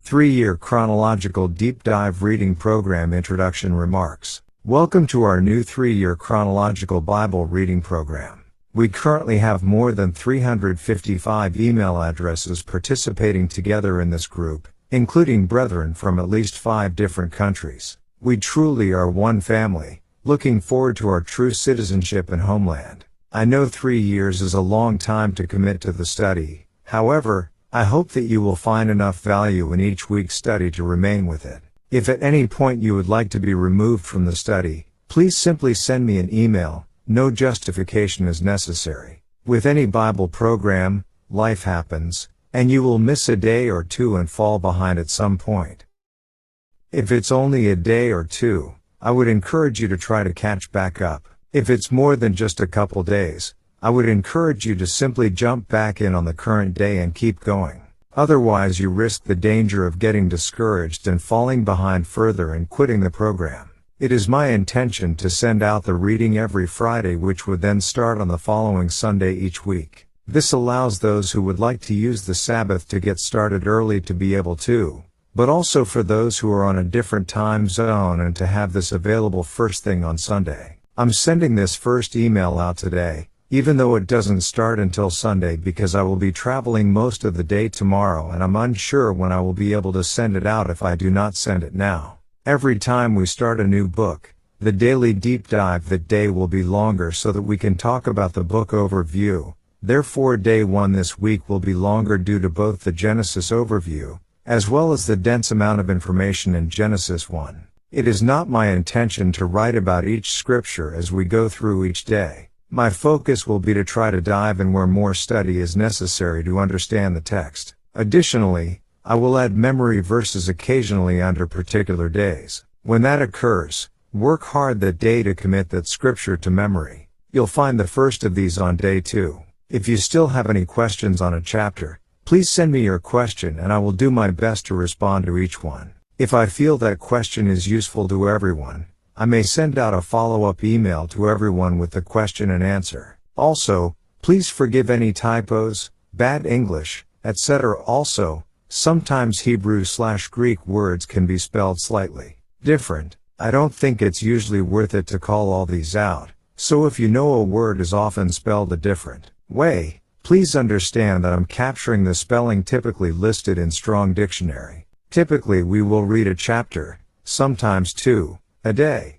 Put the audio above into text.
3-year chronological deep dive reading program. Introduction remarks. Welcome to our new 3-year chronological Bible reading program. We currently have more than 355 email addresses participating together in this group, including brethren from at least 5 different countries. We truly are one family, looking forward to our true citizenship and homeland. I know 3 years is a long time to commit to the study. However, I hope that you will find enough value in each week's study to remain with it. If at any point you would like to be removed from the study, please simply send me an email. No justification is necessary. With any Bible program, life happens, and you will miss a day or two and fall behind at some point. If it's only a day or two, I would encourage you to try to catch back up. If it's more than just a couple days, I would encourage you to simply jump back in on the current day and keep going. Otherwise you risk the danger of getting discouraged and falling behind further and quitting the program. It is my intention to send out the reading every Friday, which would then start on the following Sunday each week. This allows those who would like to use the Sabbath to get started early to be able to, but also for those who are on a different time zone and to have this available first thing on Sunday. I'm sending this first email out today, even though it doesn't start until Sunday, because I will be traveling most of the day tomorrow and I'm unsure when I will be able to send it out if I do not send it now. Every time we start a new book, the daily deep dive that day will be longer so that we can talk about the book overview. Therefore day 1 this week will be longer due to both the Genesis overview, as well as the dense amount of information in Genesis 1. It is not my intention to write about each scripture as we go through each day. My focus will be to try to dive in where more study is necessary to understand the text. Additionally, I will add memory verses occasionally under particular days. When that occurs, work hard that day to commit that scripture to memory. You'll find the first of these on day 2. If you still have any questions on a chapter, please send me your question and I will do my best to respond to each one. If I feel that question is useful to everyone, I may send out a follow-up email to everyone with the question and answer. Also, please forgive any typos, bad English, etc. Also, sometimes Hebrew/Greek words can be spelled slightly different. I don't think it's usually worth it to call all these out, so if you know a word is often spelled a different way, please understand that I'm capturing the spelling typically listed in Strong Dictionary. Typically we will read a chapter, sometimes 2, a day.